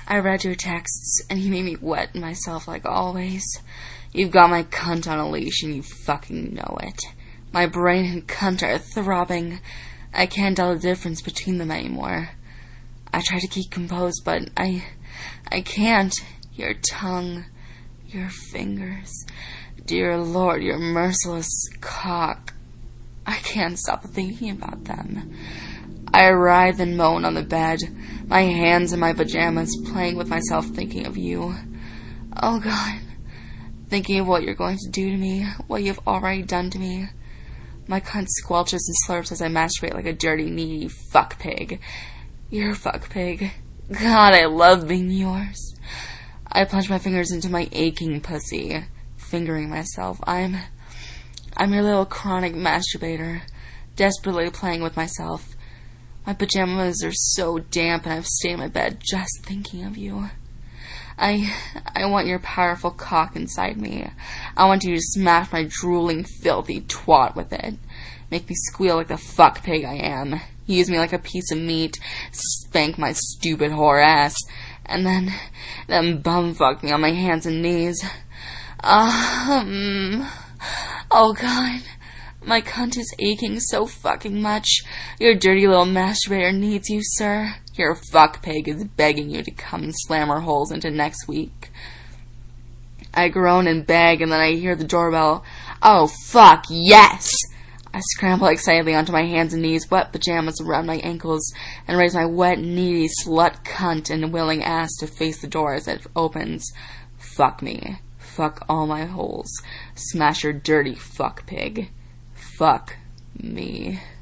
I read your texts, and you made me wet myself like always. You've got my cunt on a leash, and you fucking know it. My brain and cunt are throbbing. I can't tell the difference between them anymore. I try to keep composed, but I can't. Your tongue, your fingers, dear Lord, your merciless cock. I can't stop thinking about them. I writhe and moan on the bed, my hands in my pajamas, playing with myself, thinking of you. Oh, God. Thinking of what you're going to do to me, what you've already done to me. My cunt squelches and slurps as I masturbate like a dirty, needy fuck pig. You're a fuck pig. God, I love being yours. I plunge my fingers into my aching pussy, fingering myself. I'm your little chronic masturbator, desperately playing with myself. My pajamas are so damp and I've stayed in my bed just thinking of you. I want your powerful cock inside me. I want you to smash my drooling, filthy twat with it. Make me squeal like the fuck pig I am. Use me like a piece of meat. Spank my stupid whore ass. And then bumfuck me on my hands and knees. Oh, God. My cunt is aching so fucking much. Your dirty little masturbator needs you, sir. Your fuck pig is begging you to come and slam her holes into next week. I groan and beg, and then I hear the doorbell. Oh, fuck, yes! I scramble excitedly onto my hands and knees, wet pajamas around my ankles, and raise my wet, needy slut cunt and willing ass to face the door as it opens. Fuck me. Fuck all my holes. Smash your dirty fuck pig. Fuck me.